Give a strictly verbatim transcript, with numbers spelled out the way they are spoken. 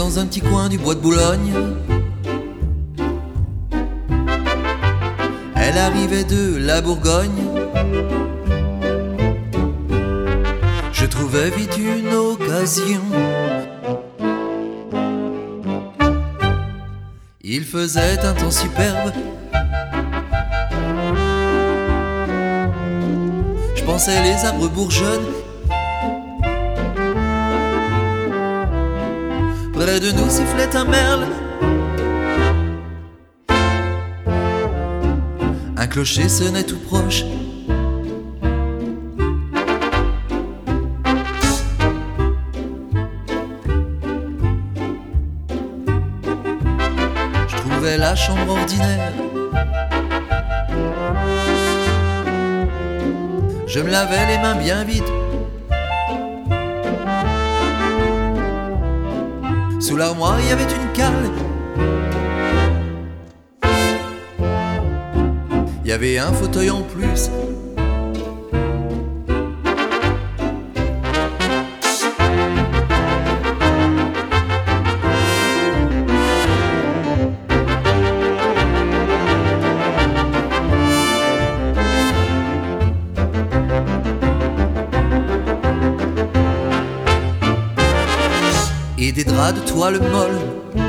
dans un petit coin du bois de Boulogne. Elle arrivait de la Bourgogne. Je trouvais vite une occasion. Il faisait un temps superbe. Je pensais les arbres bourgeonnent. Près de nous sifflait un merle. Un clocher sonnait tout proche. Je trouvais la chambre ordinaire. Je me lavais les mains bien vite. Sous l'armoire, il y avait une cale. Il y avait un fauteuil en plus. Et des draps de toile molle.